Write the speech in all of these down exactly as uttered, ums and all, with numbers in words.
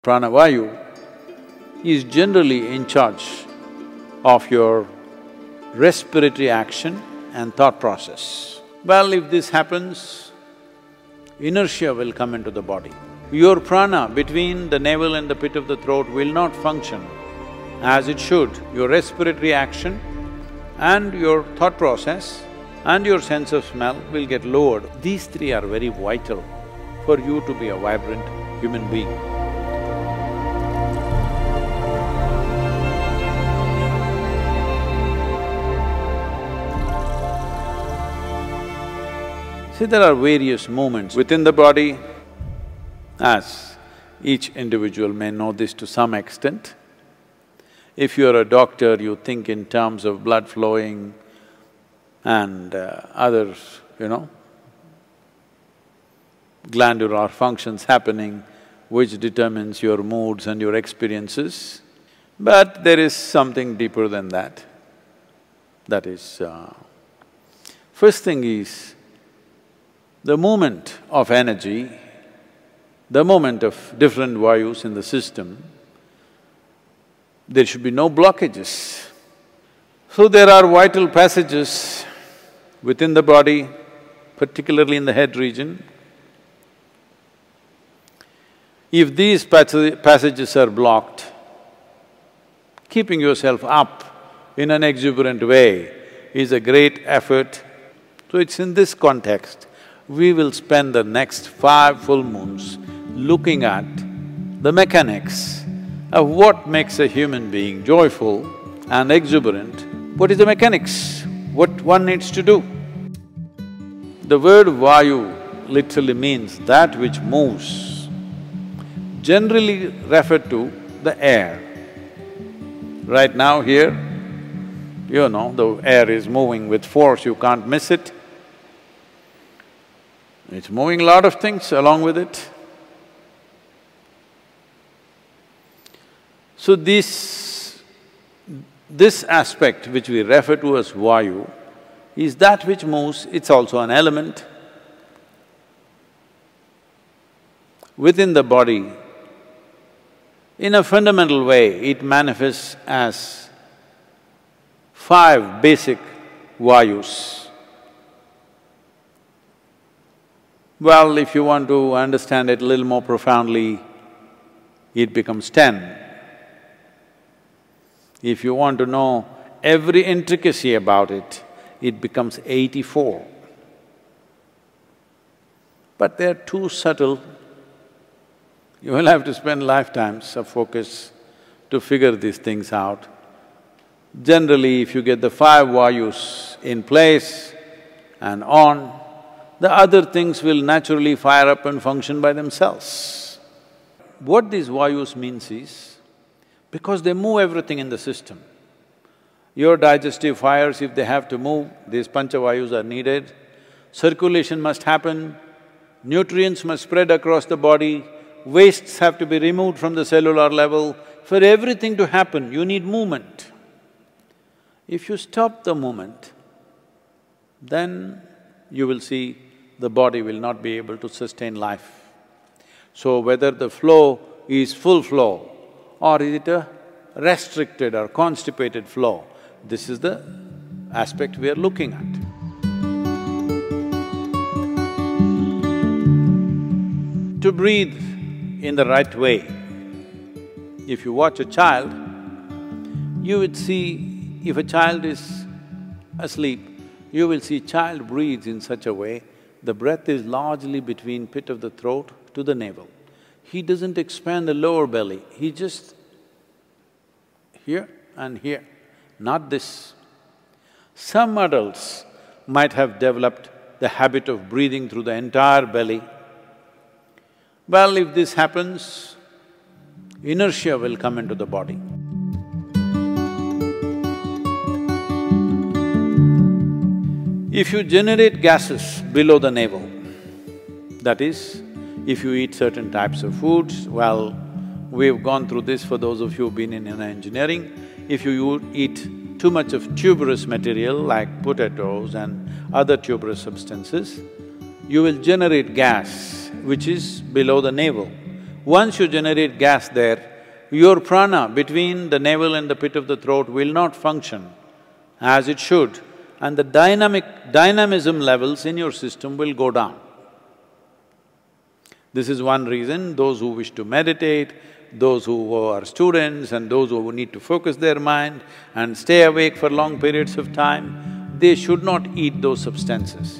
Pranavayu is generally in charge of your respiratory action and thought process. Well, if this happens, inertia will come into the body. Your prana between the navel and the pit of the throat will not function as it should. Your respiratory action and your thought process and your sense of smell will get lowered. These three are very vital for you to be a vibrant human being. See, there are various movements within the body, as each individual may know this to some extent. If you're a doctor, you think in terms of blood flowing and uh, others, you know, glandular functions happening, which determines your moods and your experiences. But there is something deeper than that. That is, uh, first thing is, the movement of energy, the movement of different vayus in the system, there should be no blockages. So there are vital passages within the body, particularly in the head region. If these passages are blocked, keeping yourself up in an exuberant way is a great effort. So it's in this context we will spend the next five full moons looking at the mechanics of what makes a human being joyful and exuberant. What is the mechanics? What one needs to do? The word vayu literally means that which moves, generally referred to the air. Right now here, you know, the air is moving with force, you can't miss it. It's moving a lot of things along with it. So this… this aspect which we refer to as vayu is that which moves, it's also an element. Within the body, in a fundamental way, it manifests as five basic vayus. Well, if you want to understand it a little more profoundly, it becomes ten. If you want to know every intricacy about it, it becomes eighty-four. But they're too subtle. You will have to spend lifetimes of focus to figure these things out. Generally, if you get the five vayus in place and on, the other things will naturally fire up and function by themselves. What these vayus means is, because they move everything in the system. Your digestive fires, if they have to move, these panchavayus are needed. Circulation must happen, nutrients must spread across the body, wastes have to be removed from the cellular level. For everything to happen, you need movement. If you stop the movement, then you will see the body will not be able to sustain life. So whether the flow is full flow or is it a restricted or constipated flow, this is the aspect we are looking at. To breathe in the right way, if you watch a child, you would see, if a child is asleep, you will see child breathes in such a way, the breath is largely between pit of the throat to the navel. He doesn't expand the lower belly, he just here and here, not this. Some adults might have developed the habit of breathing through the entire belly. Well, if this happens, inertia will come into the body. If you generate gases below the navel, that is, if you eat certain types of foods, well, we've gone through this for those of you who've been in engineering. If you eat too much of tuberous material like potatoes and other tuberous substances, you will generate gas which is below the navel. Once you generate gas there, your prana between the navel and the pit of the throat will not function as it should, and the dynamic… dynamism levels in your system will go down. This is one reason those who wish to meditate, those who are students and those who need to focus their mind and stay awake for long periods of time, they should not eat those substances.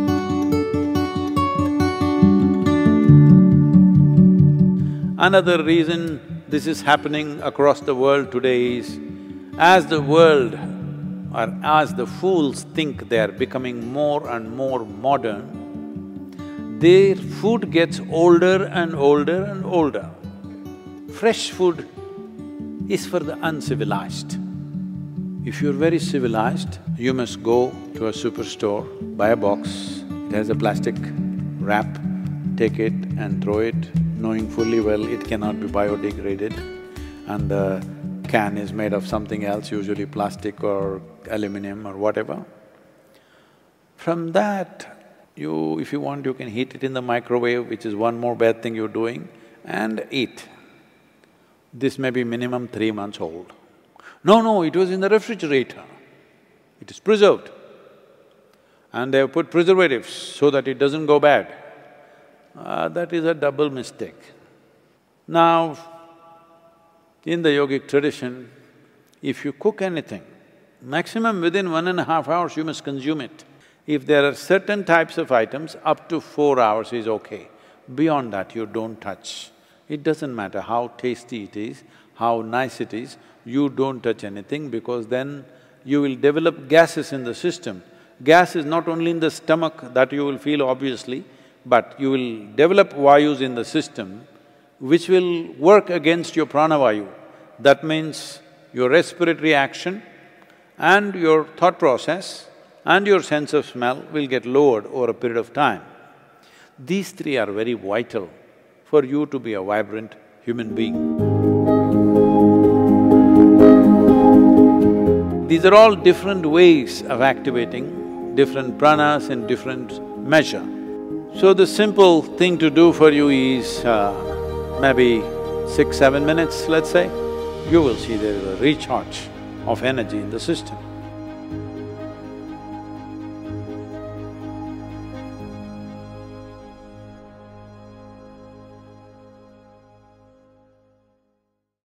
Another reason this is happening across the world today is, as the world or as the fools think they are becoming more and more modern, their food gets older and older and older. Fresh food is for the uncivilized. If you're very civilized, you must go to a superstore, buy a box, it has a plastic wrap, take it and throw it, knowing fully well it cannot be biodegraded, and the can is made of something else, usually plastic or aluminum or whatever. From that, you… if you want, you can heat it in the microwave, which is one more bad thing you're doing, and eat. This may be minimum three months old. No, no, it was in the refrigerator. It is preserved. And they have put preservatives so that it doesn't go bad. Uh, that is a double mistake. Now, in the yogic tradition, if you cook anything, maximum within one and a half hours you must consume it. If there are certain types of items, up to four hours is okay. Beyond that, you don't touch. It doesn't matter how tasty it is, how nice it is, you don't touch anything because then you will develop gases in the system. Gas is not only in the stomach that you will feel obviously, but you will develop vayus in the system which will work against your pranavayu. That means your respiratory action and your thought process and your sense of smell will get lowered over a period of time. These three are very vital for you to be a vibrant human being. These are all different ways of activating different pranas in different measure. So the simple thing to do for you is uh, maybe six, seven minutes, let's say, you will see there is a recharge of energy in the system.